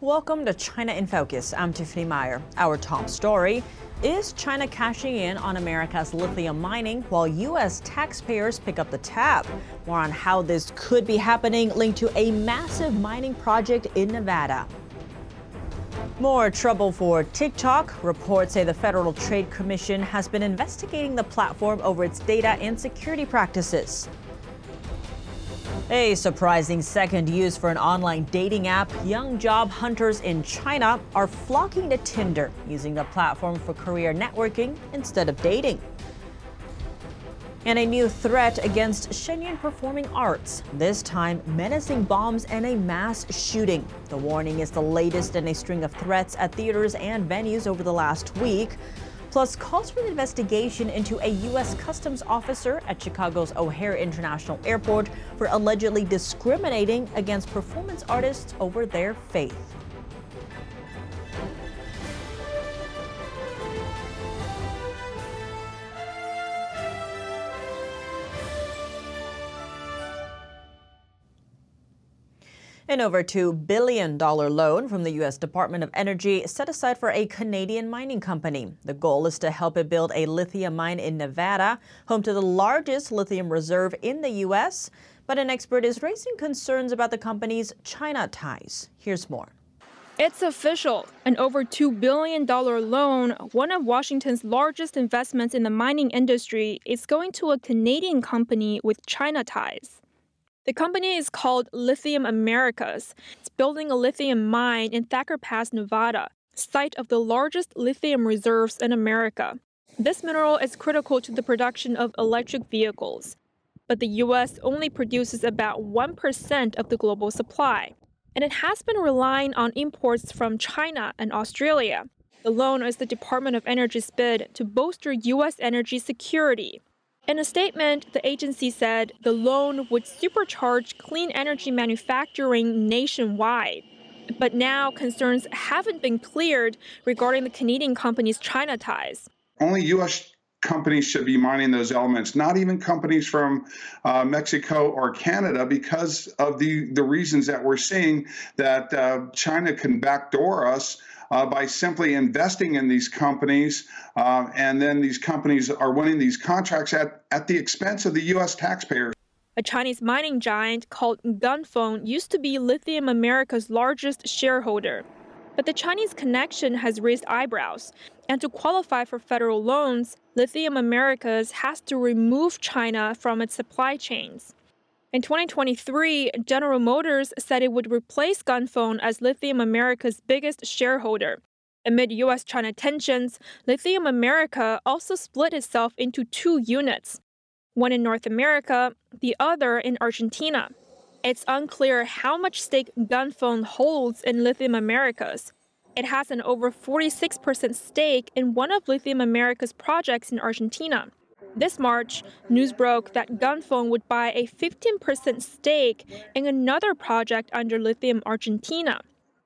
Welcome to China in Focus. I'm Tiffany Meyer. Our top story: is China cashing in on America's lithium mining while U.S. taxpayers pick up the tab? More on how this could be happening, linked to a massive mining project in Nevada. More trouble for TikTok. Reports say the Federal Trade Commission has been investigating the platform over its data and security practices. A surprising second use for an online dating app. Young job hunters in China are flocking to Tinder, using the platform for career networking instead of dating. And a new threat against Shenyang Performing Arts, this time menacing bombs and a mass shooting. The warning is the latest in a string of threats at theaters and venues over the last week. Plus, calls for an investigation into a U.S. Customs officer at Chicago's O'Hare International Airport for allegedly discriminating against performance artists over their faith. An over $2 billion loan from the U.S. Department of Energy set aside for a Canadian mining company. The goal is to help it build a lithium mine in Nevada, home to the largest lithium reserve in the U.S. But an expert is raising concerns about the company's China ties. Here's more. It's official. An over $2 billion loan, one of Washington's largest investments in the mining industry, is going to a Canadian company with China ties. The company is called Lithium Americas. It's building a lithium mine in Thacker Pass, Nevada, site of the largest lithium reserves in America. This mineral is critical to the production of electric vehicles. But the U.S. only produces about 1% of the global supply, and it has been relying on imports from China and Australia. The loan is the Department of Energy's bid to bolster U.S. energy security. In a statement, the agency said the loan would supercharge clean energy manufacturing nationwide. But now concerns haven't been cleared regarding the Canadian company's China ties. Only U.S. companies should be mining those elements, not even companies from Mexico or Canada, because of the reasons that we're seeing that China can backdoor us by simply investing in these companies, and then these companies are winning these contracts at the expense of the U.S. taxpayers. A Chinese mining giant called Ganfeng used to be Lithium America's largest shareholder. But the Chinese connection has raised eyebrows. And to qualify for federal loans, Lithium Americas has to remove China from its supply chains. In 2023, General Motors said it would replace Ganfeng as Lithium America's biggest shareholder. Amid U.S.-China tensions, Lithium America also split itself into two units, one in North America, the other in Argentina. It's unclear how much stake Ganfeng holds in Lithium Americas. It has an over 46% stake in one of Lithium America's projects in Argentina. This March, news broke that Ganfeng would buy a 15% stake in another project under Lithium Argentina.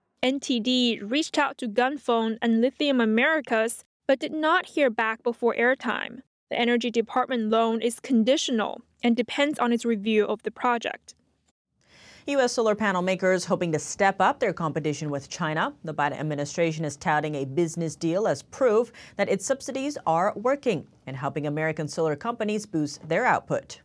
NTD reached out to Ganfeng and Lithium Americas, but did not hear back before airtime. The Energy Department loan is conditional and depends on its review of the project. U.S. solar panel makers hoping to step up their competition with China. The Biden administration is touting a business deal as proof that its subsidies are working and helping American solar companies boost their output.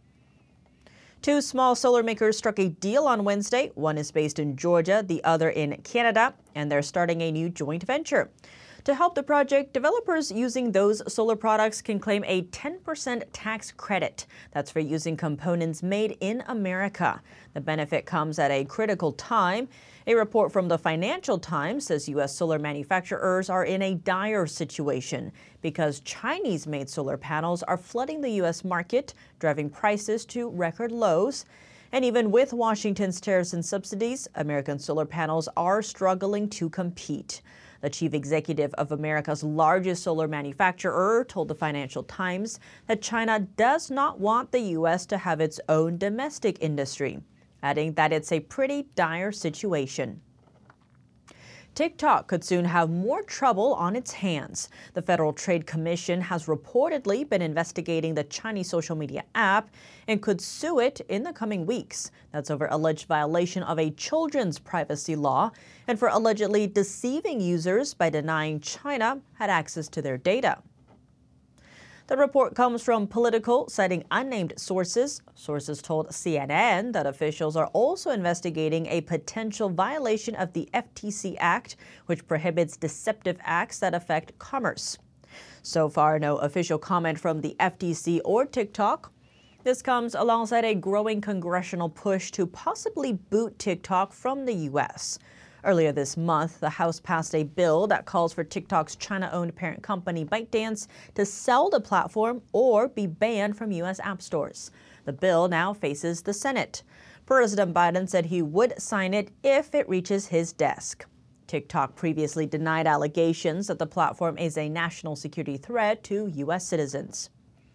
Two small solar makers struck a deal on Wednesday. One is based in Georgia, the other in Canada, and they're starting a new joint venture. To help the project, developers using those solar products can claim a 10% tax credit. That's for using components made in America. The benefit comes at a critical time. A report from the Financial Times says U.S. solar manufacturers are in a dire situation because Chinese-made solar panels are flooding the U.S. market, driving prices to record lows. And even with Washington's tariffs and subsidies, American solar panels are struggling to compete. The chief executive of America's largest solar manufacturer told the Financial Times that China does not want the U.S. to have its own domestic industry, adding that it's a pretty dire situation. TikTok could soon have more trouble on its hands. The Federal Trade Commission has reportedly been investigating the Chinese social media app and could sue it in the coming weeks. That's over alleged violation of a children's privacy law and for allegedly deceiving users by denying China had access to their data. The report comes from Politico, citing unnamed sources. Sources told CNN that officials are also investigating a potential violation of the FTC Act, which prohibits deceptive acts that affect commerce. So far, no official comment from the FTC or TikTok. This comes alongside a growing congressional push to possibly boot TikTok from the U.S. Earlier this month, the House passed a bill that calls for TikTok's China-owned parent company ByteDance to sell the platform or be banned from U.S. app stores. The bill now faces the Senate. President Biden said he would sign it if it reaches his desk. TikTok previously denied allegations that the platform is a national security threat to U.S. citizens.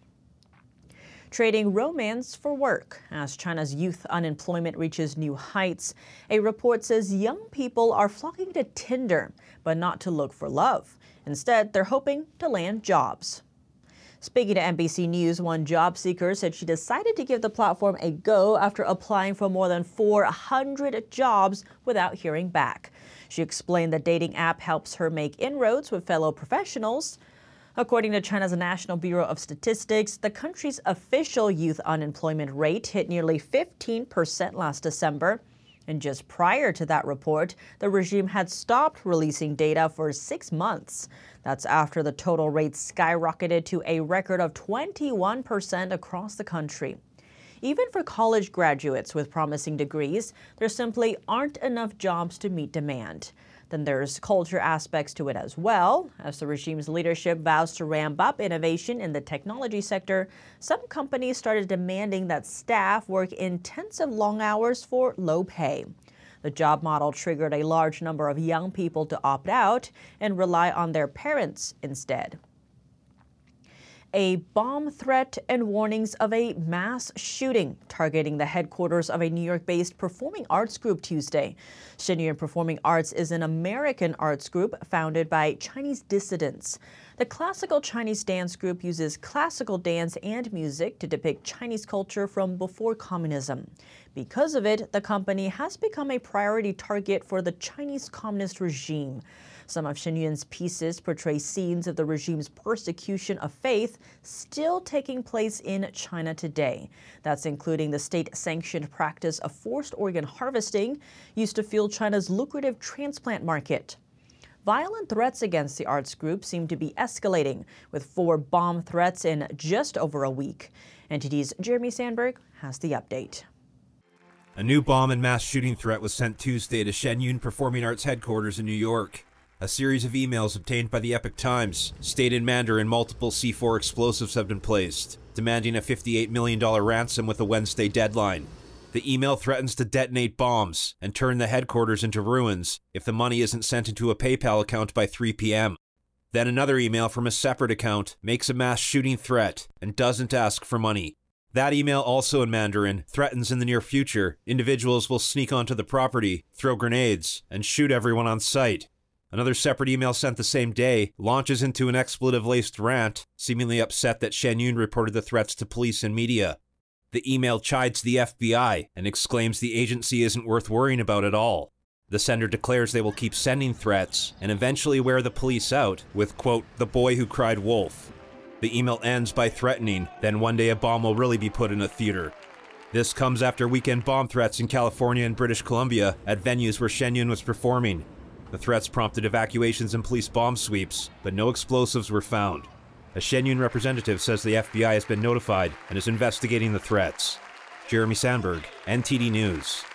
Trading romance for work. As China's youth unemployment reaches new heights, a report says young people are flocking to Tinder, but not to look for love. Instead, they're hoping to land jobs. Speaking to NBC News, one job seeker said she decided to give the platform a go after applying for more than 400 jobs without hearing back. She explained the dating app helps her make inroads with fellow professionals. According to China's National Bureau of Statistics, the country's official youth unemployment rate hit nearly 15% last December. And just prior to that report, the regime had stopped releasing data for 6 months. That's after the total rate skyrocketed to a record of 21% across the country. Even for college graduates with promising degrees, there simply aren't enough jobs to meet demand. Then there's culture aspects to it as well. As the regime's leadership vows to ramp up innovation in the technology sector, some companies started demanding that staff work intensive long hours for low pay. The job model triggered a large number of young people to opt out and rely on their parents instead. A bomb threat and warnings of a mass shooting targeting the headquarters of a New York-based performing arts group Tuesday. Shenyun Performing Arts is an American arts group founded by Chinese dissidents. The classical Chinese dance group uses classical dance and music to depict Chinese culture from before communism. Because of it, the company has become a priority target for the Chinese Communist regime. Some of Shenyun's pieces portray scenes of the regime's persecution of faith still taking place in China today. That's including the state-sanctioned practice of forced organ harvesting used to fuel China's lucrative transplant market. Violent threats against the arts group seem to be escalating, with 4 bomb threats in just over a week. NTD's Jeremy Sandberg has the update. A new bomb and mass shooting threat was sent Tuesday to Shenyun Performing Arts headquarters in New York. A series of emails obtained by the Epoch Times state in Mandarin multiple C4 explosives have been placed, demanding a $58 million ransom with a Wednesday deadline. The email threatens to detonate bombs and turn the headquarters into ruins if the money isn't sent into a PayPal account by 3 p.m. Then another email from a separate account makes a mass shooting threat and doesn't ask for money. That email, also in Mandarin, threatens in the near future individuals will sneak onto the property, throw grenades, and shoot everyone on sight. Another separate email sent the same day launches into an expletive-laced rant, seemingly upset that Shenyun reported the threats to police and media. The email chides the FBI and exclaims the agency isn't worth worrying about at all. The sender declares they will keep sending threats and eventually wear the police out with, quote, the boy who cried wolf. The email ends by threatening, then one day a bomb will really be put in a theater. This comes after weekend bomb threats in California and British Columbia at venues where Shenyun was performing. The threats prompted evacuations and police bomb sweeps, but no explosives were found. A Shenyun representative says the FBI has been notified and is investigating the threats. Jeremy Sandberg, NTD News.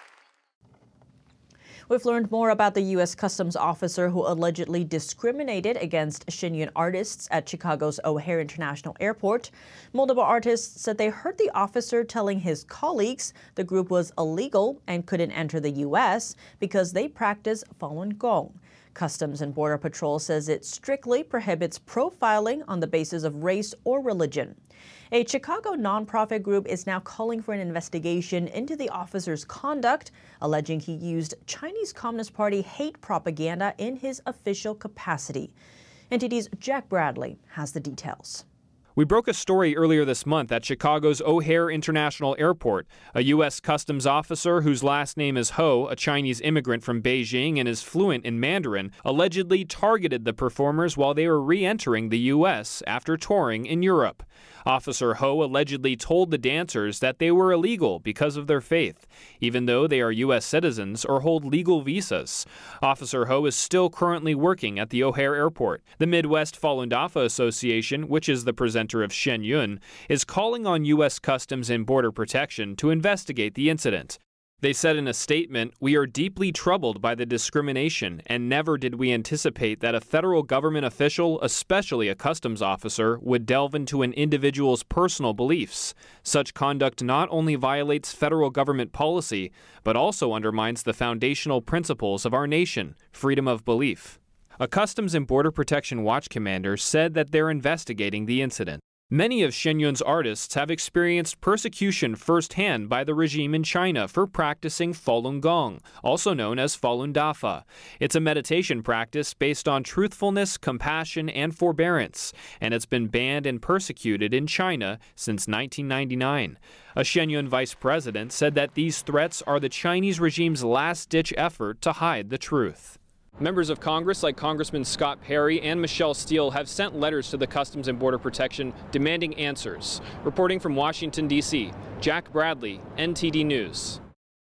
We've learned more about the U.S. Customs officer who allegedly discriminated against Shenyun artists at Chicago's O'Hare International Airport. Multiple artists said they heard the officer telling his colleagues the group was illegal and couldn't enter the U.S. because they practice Falun Gong. Customs and Border Patrol says it strictly prohibits profiling on the basis of race or religion. A Chicago nonprofit group is now calling for an investigation into the officer's conduct, alleging he used Chinese Communist Party hate propaganda in his official capacity. NTD's Jack Bradley has the details. We broke a story earlier this month at Chicago's O'Hare International Airport. A U.S. Customs officer whose last name is Ho, a Chinese immigrant from Beijing and is fluent in Mandarin, allegedly targeted the performers while they were re-entering the U.S. after touring in Europe. Officer Ho allegedly told the dancers that they were illegal because of their faith, even though they are U.S. citizens or hold legal visas. Officer Ho is still currently working at the O'Hare Airport. The Midwest Falun Dafa Association, which is the presenter of Shen Yun, is calling on U.S. Customs and Border Protection to investigate the incident. They said in a statement, "We are deeply troubled by the discrimination, and never did we anticipate that a federal government official, especially a customs officer, would delve into an individual's personal beliefs. Such conduct not only violates federal government policy, but also undermines the foundational principles of our nation, freedom of belief." A Customs and Border Protection Watch commander said that they're investigating the incident. Many of Shen Yun's artists have experienced persecution firsthand by the regime in China for practicing Falun Gong, also known as Falun Dafa. It's a meditation practice based on truthfulness, compassion, and forbearance, and it's been banned and persecuted in China since 1999. A Shen Yun vice president said that these threats are the Chinese regime's last-ditch effort to hide the truth. Members of Congress like Congressman Scott Perry and Michelle Steele have sent letters to the Customs and Border Protection demanding answers. Reporting from Washington, D.C., Jack Bradley, NTD News.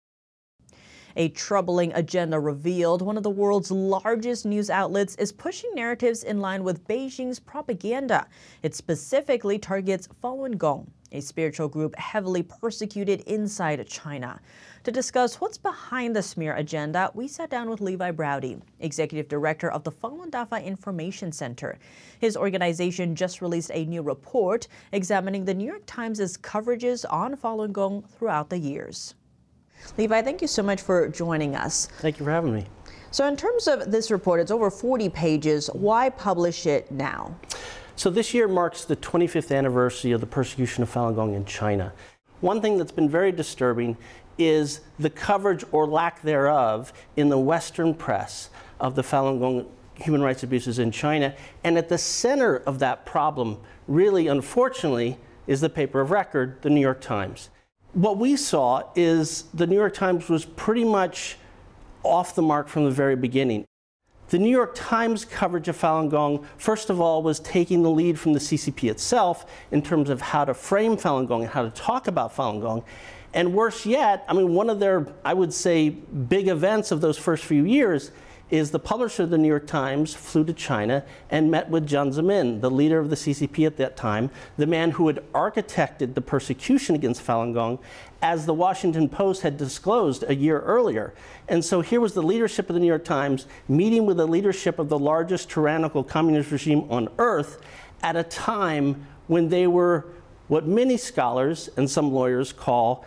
A troubling agenda revealed. One of the world's largest news outlets is pushing narratives in line with Beijing's propaganda. It specifically targets Falun Gong, a spiritual group heavily persecuted inside China. To discuss what's behind the smear agenda, we sat down with Levi Browdy, executive director of the Falun Dafa Information Center. His organization just released a new report examining the New York Times' coverages on Falun Gong throughout the years. Levi, thank you so much for joining us. Thank you for having me. So in terms of this report, it's over 40 pages. Why publish it now? So this year marks the 25th anniversary of the persecution of Falun Gong in China. One thing that's been very disturbing is the coverage or lack thereof in the Western press of the Falun Gong human rights abuses in China. And at the center of that problem, really unfortunately, is the paper of record, the New York Times. What we saw is the New York Times was pretty much off the mark from the very beginning. The New York Times coverage of Falun Gong, first of all, was taking the lead from the CCP itself in terms of how to frame Falun Gong and how to talk about Falun Gong. And worse yet, I mean, one of their, I would say, big events of those first few years is the publisher of the New York Times flew to China and met with Jiang Zemin, the leader of the CCP at that time, the man who had architected the persecution against Falun Gong, as the Washington Post had disclosed a year earlier. And so here was the leadership of the New York Times meeting with the leadership of the largest tyrannical communist regime on earth at a time when they were what many scholars and some lawyers call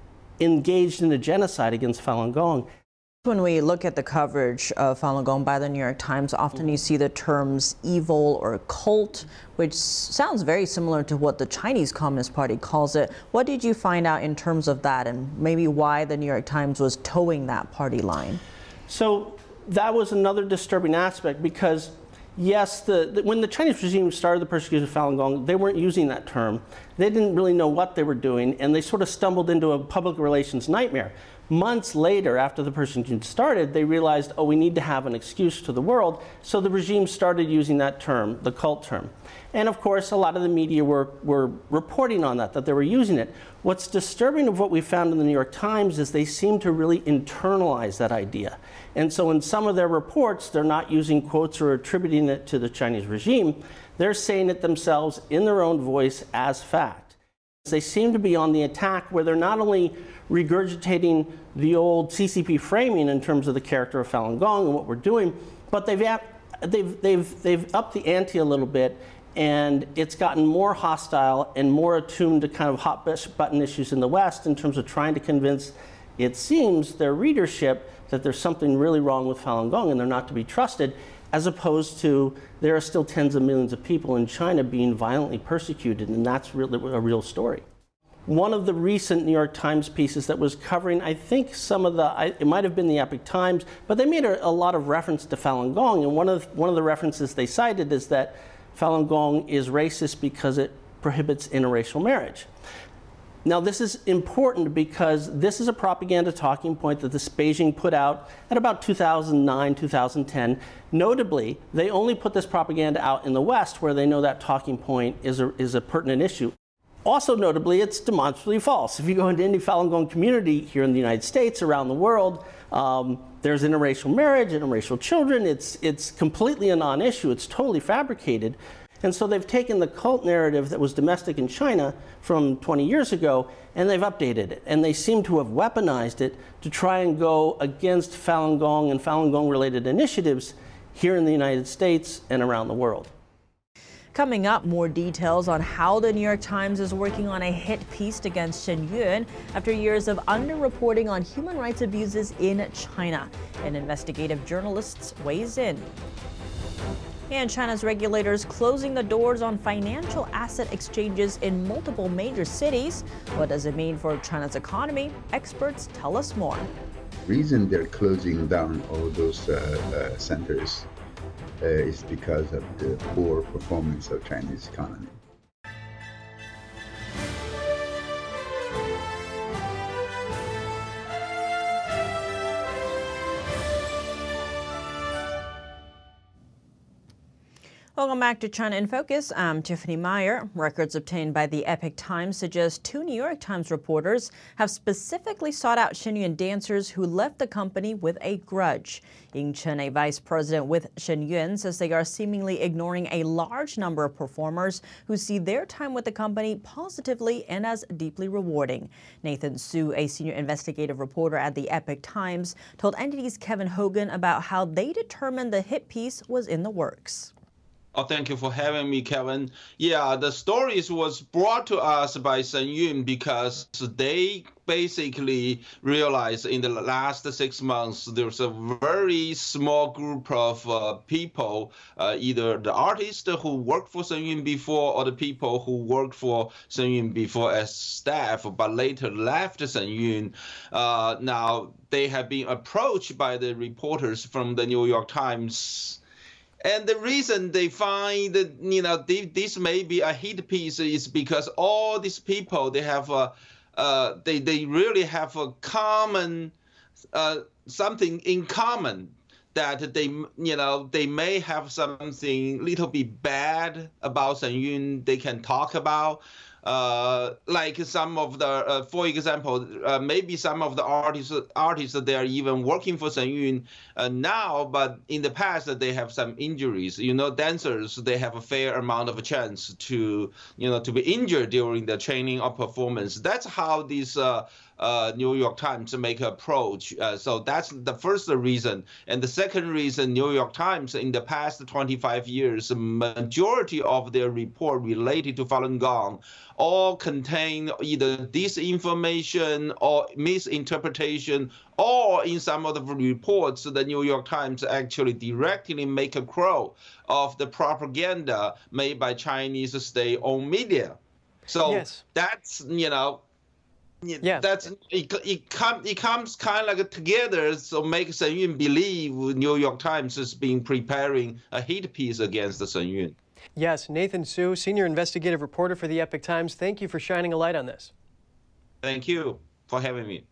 engaged in a genocide against Falun Gong. When we look at the coverage of Falun Gong by the New York Times, often you see the terms evil or cult, which sounds very similar to what the Chinese Communist Party calls it. What did you find out in terms of that, and maybe why the New York Times was towing that party line? So that was another disturbing aspect because, yes, when the Chinese regime started the persecution of Falun Gong, they weren't using that term. They didn't really know what they were doing, and they sort of stumbled into a public relations nightmare. Months later, after the persecution started, they realized, oh, we need to have an excuse to the world, so the regime started using that term, the cult term. And of course, a lot of the media were reporting on that they were using it. What's disturbing of what we found in the New York Times is they seem to really internalize that idea. And so in some of their reports, they're not using quotes or attributing it to the Chinese regime. They're saying it themselves in their own voice as fact. They seem to be on the attack where they're not only regurgitating the old CCP framing in terms of the character of Falun Gong and what we're doing, but they've upped the ante a little bit, and it's gotten more hostile and more attuned to kind of hot button issues in the West in terms of trying to convince, it seems, their readership that there's something really wrong with Falun Gong and they're not to be trusted, as opposed to there are still tens of millions of people in China being violently persecuted, and that's really a real story. One of the recent New York Times pieces that was covering, I think some of it might have been the Epoch Times, but they made a lot of reference to Falun Gong, and one of the references they cited is that Falun Gong is racist because it prohibits interracial marriage. Now, this is important because this is a propaganda talking point that this Beijing put out at about 2009, 2010. Notably, they only put this propaganda out in the West, where they know that talking point is a pertinent issue. Also notably, it's demonstrably false. If you go into any Falun Gong community here in the United States, around the world, there's interracial marriage, interracial children. It's completely a non-issue. It's totally fabricated. And so they've taken the cult narrative that was domestic in China from 20 years ago, and they've updated it. And they seem to have weaponized it to try and go against Falun Gong and Falun Gong-related initiatives here in the United States and around the world. Coming up, more details on how the New York Times is working on a hit piece against Shen Yun after years of underreporting on human rights abuses in China. An investigative journalist weighs in. And China's regulators closing the doors on financial asset exchanges in multiple major cities. What does it mean for China's economy? Experts tell us more. The reason they're closing down all those centers is because of the poor performance of Chinese economy. Welcome back to China in Focus. I'm Tiffany Meyer. Records obtained by the Epoch Times suggest 2 New York Times reporters have specifically sought out Shen Yun dancers who left the company with a grudge. Ying Chen, a vice president with Shen Yun, says they are seemingly ignoring a large number of performers who see their time with the company positively and as deeply rewarding. Nathan Su, a senior investigative reporter at the Epoch Times, told NTD's Kevin Hogan about how they determined the hit piece was in the works. Oh, thank you for having me, Kevin. Yeah, the stories was brought to us by Shen Yun because they basically realized in the last 6 months there's a very small group of people, either the artists who worked for Shen Yun before or the people who worked for Shen Yun before as staff but later left Shen Yun. Now they have been approached by the reporters from the New York Times. And the reason they find that, this may be a hit piece is because all these people, they have they really have a common something in common, that they may have something little bit bad about Shen Yun they can talk about. Like some of the, for example, maybe some of the artists they are even working for Shen Yun now, but in the past they have some injuries. Dancers, they have a fair amount of a chance to be injured during the training or performance. That's how these New York Times make an approach. So that's the first reason. And the second reason, New York Times in the past 25 years, majority of their report related to Falun Gong all contain either disinformation or misinterpretation, or in some of the reports, the New York Times actually directly make a crow of the propaganda made by Chinese state-owned media. So yes. That's, yeah, that's it comes kind of like together, so make Shen Yun believe New York Times is preparing a hit piece against Shen Yun. Yes, Nathan Su, senior investigative reporter for the Epoch Times. Thank you for shining a light on this. Thank you for having me.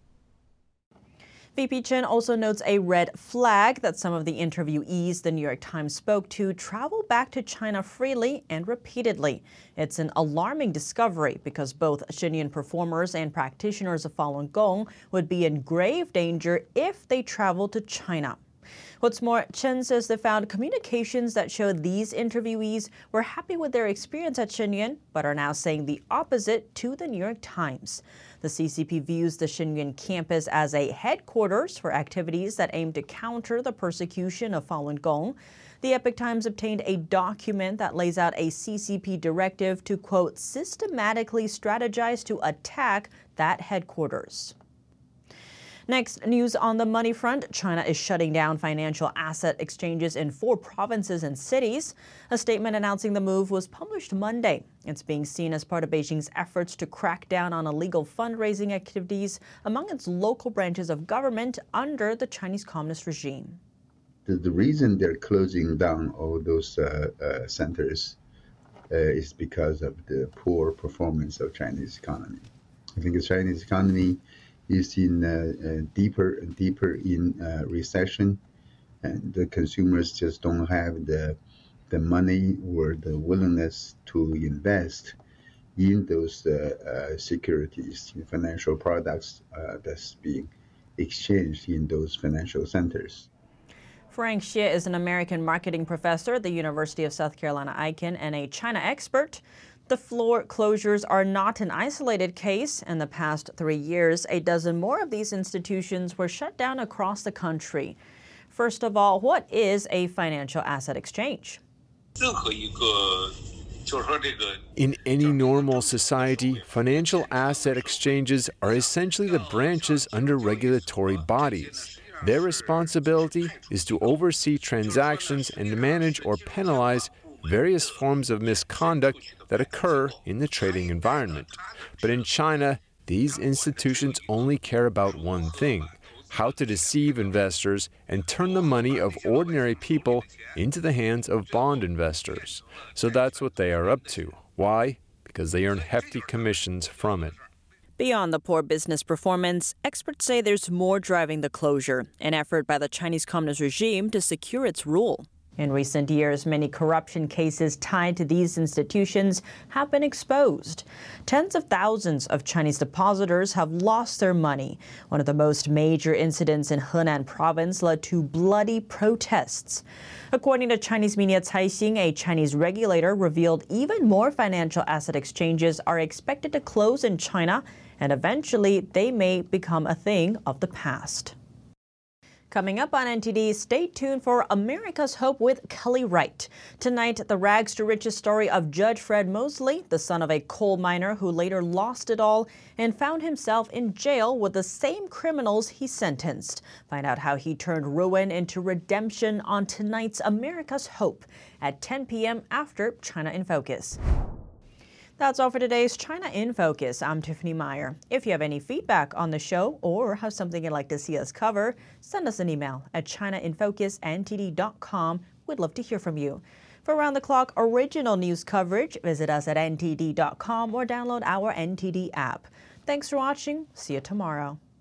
VP Chen also notes a red flag that some of the interviewees the New York Times spoke to travel back to China freely and repeatedly. It's an alarming discovery because both Shen Yun performers and practitioners of Falun Gong would be in grave danger if they traveled to China. What's more, Chen says they found communications that showed these interviewees were happy with their experience at Shen Yun, but are now saying the opposite to the New York Times. The CCP views the Shen Yun campus as a headquarters for activities that aim to counter the persecution of Falun Gong. The Epoch Times obtained a document that lays out a CCP directive to, quote, systematically strategize to attack that headquarters. Next, news on the money front. China is shutting down financial asset exchanges in 4 provinces and cities. A statement announcing the move was published Monday. It's being seen as part of Beijing's efforts to crack down on illegal fundraising activities among its local branches of government under the Chinese Communist regime. The reason they're closing down all those centers is because of the poor performance of Chinese economy. I think the Chinese economy is in deeper and deeper in recession, and the consumers just don't have the money or the willingness to invest in those securities, in financial products that's being exchanged in those financial centers. Frank Xie is an American marketing professor at the University of South Carolina-Aiken and a China expert. The floor closures are not an isolated case. In the past 3 years, a dozen more of these institutions were shut down across the country. First of all, what is a financial asset exchange? In any normal society, financial asset exchanges are essentially the branches under regulatory bodies. Their responsibility is to oversee transactions and to manage or penalize various forms of misconduct that occur in the trading environment. But in China, these institutions only care about one thing: how to deceive investors and turn the money of ordinary people into the hands of bond investors. So that's what they are up to. Why? Because they earn hefty commissions from it. Beyond the poor business performance, experts say there's more driving the closure, an effort by the Chinese Communist regime to secure its rule. In recent years, many corruption cases tied to these institutions have been exposed. Tens of thousands of Chinese depositors have lost their money. One of the most major incidents in Henan province led to bloody protests. According to Chinese media Caixin, a Chinese regulator revealed even more financial asset exchanges are expected to close in China, and eventually they may become a thing of the past. Coming up on NTD, stay tuned for America's Hope with Kelly Wright. Tonight, the rags to riches story of Judge Fred Mosley, the son of a coal miner who later lost it all and found himself in jail with the same criminals he sentenced. Find out how he turned ruin into redemption on tonight's America's Hope at 10 p.m. after China in Focus. That's all for today's China in Focus. I'm Tiffany Meyer. If you have any feedback on the show or have something you'd like to see us cover, send us an email at chinainfocus@ntd.com. We'd love to hear from you. For round-the-clock original news coverage, visit us at ntd.com or download our NTD app. Thanks for watching. See you tomorrow.